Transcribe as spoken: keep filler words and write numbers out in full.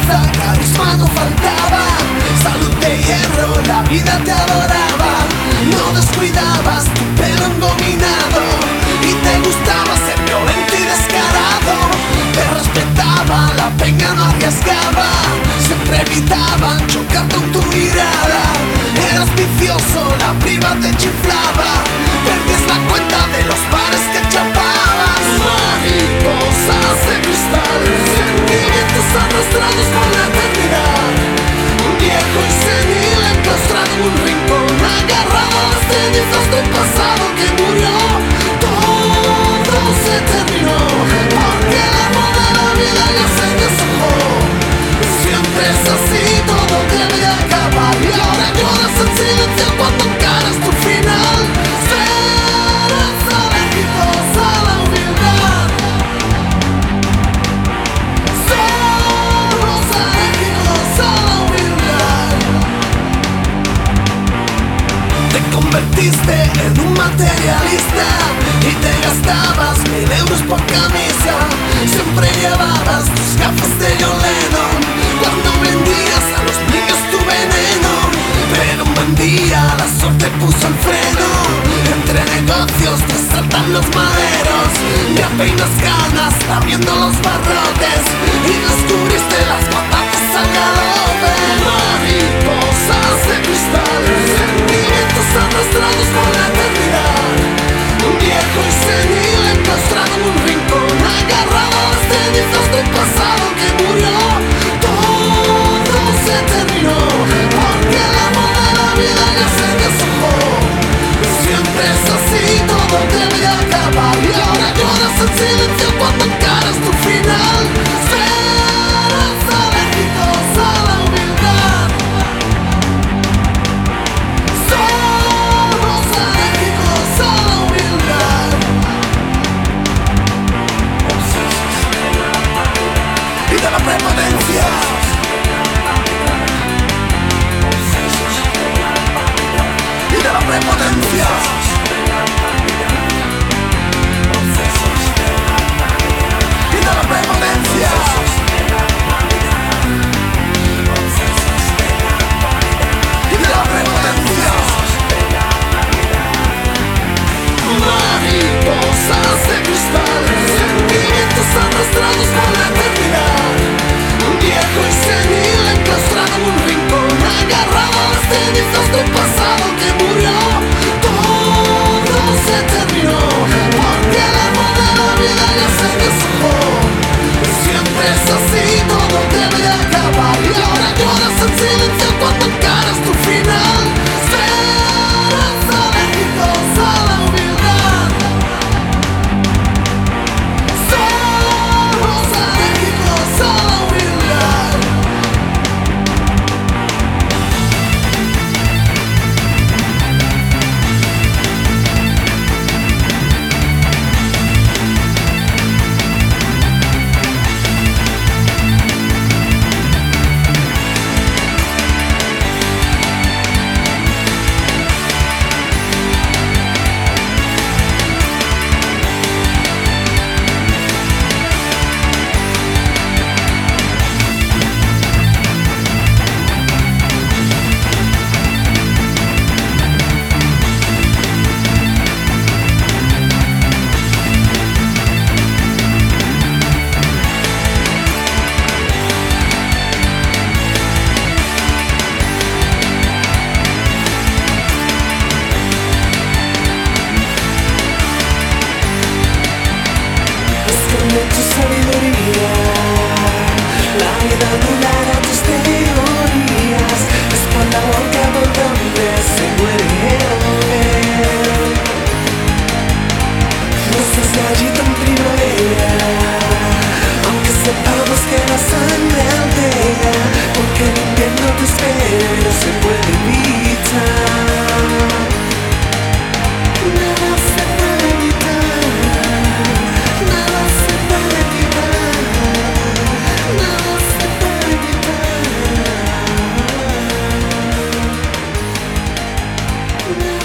fuerza, carisma no faltaba, salud de hierro, la vida te adoraba. No descuidabas tu pelo engominado y te gustaba ser violento y descarado. Te respetaba, la peña no arriesgaba, siempre evitaban chocar con tu mirada. Eras vicioso, la priva te chiflaba, perdías la cuenta de los bares que chapabas. Mariposas de cristal, sentimientos arrastrados por la eternidad. Un viejo y senil enclaustrado en un rincón, agarrado a las cenizas de un pasado que murió. Todo se terminó, porque el amor de la vida ya se deshojó. Siempre es así, todo debe de acabar, y ahora lloras en silencio cuando encaras tu final. Serás alérgicos a la humildad, somos alérgicos a la humildad. Te convertiste en un materialista y te gastabas mil euros por camisa. Siempre llevabas tus gafas de John Lennon cuando vendías a los niños tu veneno. Pero un buen día la suerte puso el freno. Entre negocios te saltan los maderos, ya peinas canas abriendo los barrotes y descubriste las patatas al galope. Mariposas de cristal, sentimientos arrastrados por la eternidad. Un viejo y senil enclaustrado en un rincón, agarrado a las cenizas del pasado que murió. Todo se terminó, porque el amor de la vida ya se deshojó. Siempre es así, todo debe de acabar, y ahora lloras en silencio cuando encaras tu final. Serás alérgicos a la humildad, somos alérgicos a la humildad. Y de la prepotencia, y de la prepotencia, y de la prepotencia, y de la prepotencia. Mariposas de cristal, sentimientos arrastrados por la eternidad. Un viejo y senil enclaustrado en un rincón, agarrado a las cenizas del pasado que murió. Todo se terminó, porque el amor de la vida ya se deshojó. Siempre es así, todo debe de acabar, y ahora lloras en silencio cuando encaras tu final. Serás alérgicos a la humildad, somos alérgicos a la humildad. Esconde tu sabiduría, la vida anulará tus teorías. Espalda boca por donde se muere él. No seas gallito en primavera, aunque sepamos que la sangre altera, porque el invierno te espera y no se puede evitar. Nada se puede evitar, nada se puede evitar, nada se puede evitar.